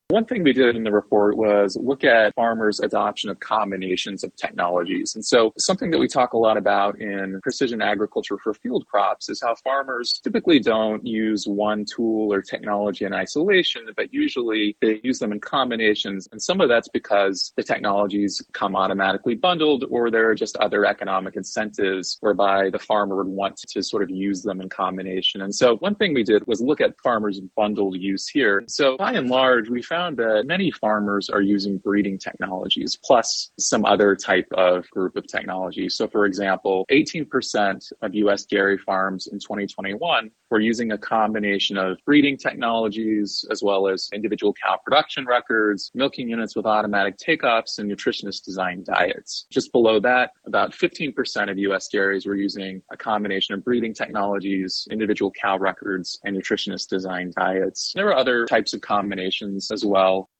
One thing we did in the report was look at farmers' adoption of combinations of technologies. And so something that we talk a lot about in precision agriculture for field crops is how farmers typically don't use one tool or technology in isolation, but usually they use them in combinations. And some of that's because the technologies come automatically bundled, or there are just other economic incentives whereby the farmer would want to sort of use them in combination. And so one thing we did was look at farmers' bundled use here. So by and large, we found that many farmers are using breeding technologies plus some other type of group of technology. So for example, 18% of US dairy farms in 2021 were using a combination of breeding technologies as well as individual cow production records, milking units with automatic takeoffs, and nutritionist designed diets. Just below that, about 15% of US dairies were using a combination of breeding technologies, individual cow records, and nutritionist designed diets. There were other types of combinations as well.